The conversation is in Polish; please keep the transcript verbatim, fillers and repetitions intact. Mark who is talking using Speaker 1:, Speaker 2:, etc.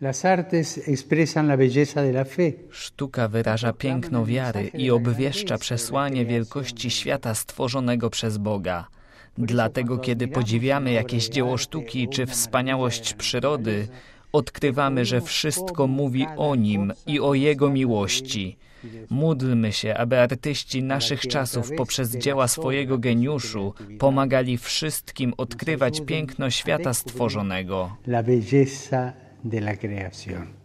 Speaker 1: Sztuka wyraża piękno wiary i obwieszcza przesłanie wielkości świata stworzonego przez Boga. Dlatego, kiedy podziwiamy jakieś dzieło sztuki czy wspaniałość przyrody, odkrywamy, że wszystko mówi o Nim i o Jego miłości. Módlmy się, aby artyści naszych czasów poprzez dzieła swojego geniuszu pomagali wszystkim odkrywać piękno świata stworzonego.